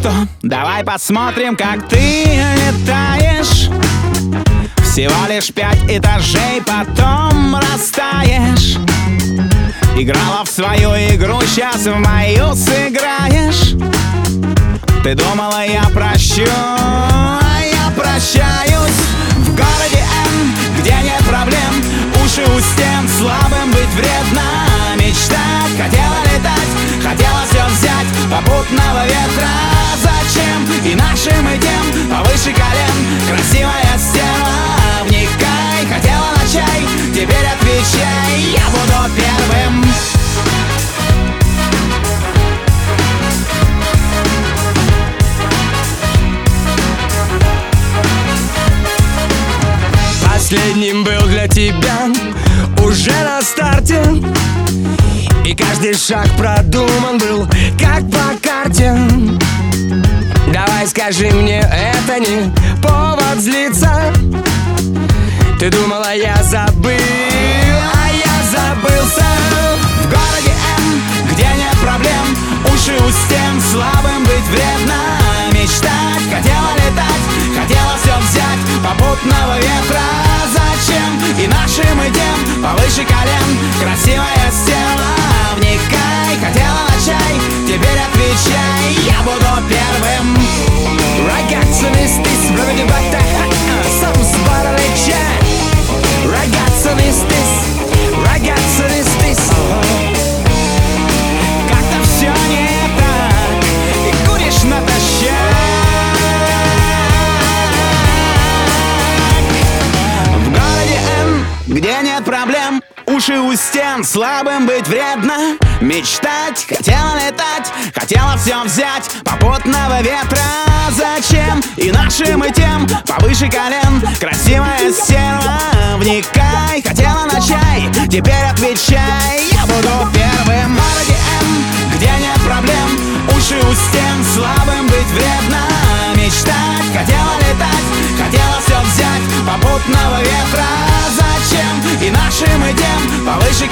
что, давай посмотрим, как ты летаешь. Всего лишь 5 этажей, потом растаешь. Играла в свою игру, сейчас в мою сыграешь. Ты думала, я прощу, а я прощаюсь. В городе М, где нет проблем, уши у стен, слабым быть вредно. Мечтать, хотела летать, хотела все взять, попутного ветра. Зачем и нашим и тем повыше колен? Красивая стерва, вникай, хотела на чай, теперь отвечай, я буду первым. Последним был для тебя уже на старте, и каждый шаг продуман был, как по карте. Давай скажи мне, это не повод злиться. Ты думала, я забыл, а я забылся. В городе М, где нет проблем, уши у стен, слабым быть вредно. Мечтать, хотела летать, хотела все взять, попутного ветра. Зачем и нашим и тем повыше колен? Красивая стерва, вникай, хотела на чай, теперь отвечай, я буду первым. Ragazzo nestis, проведи бата, сам сбаралеча. Ragazzo nestis, Как-то все не так, и куришь натощак. В городе М, где нет проблем, уши у стен, слабым быть вредно. Мечтать, хотела летать, хотела все взять, попутного ветра. Зачем и нашим и тем повыше колен? Красивая стерва, вникай, хотела на чай, теперь отвечай, я буду первым. В городе М, где нет проблем, уши у стен, слабым быть вредно. Мечтать, хотела летать, хотела все взять, попутного ветра. Зачем и нашим и тем повыше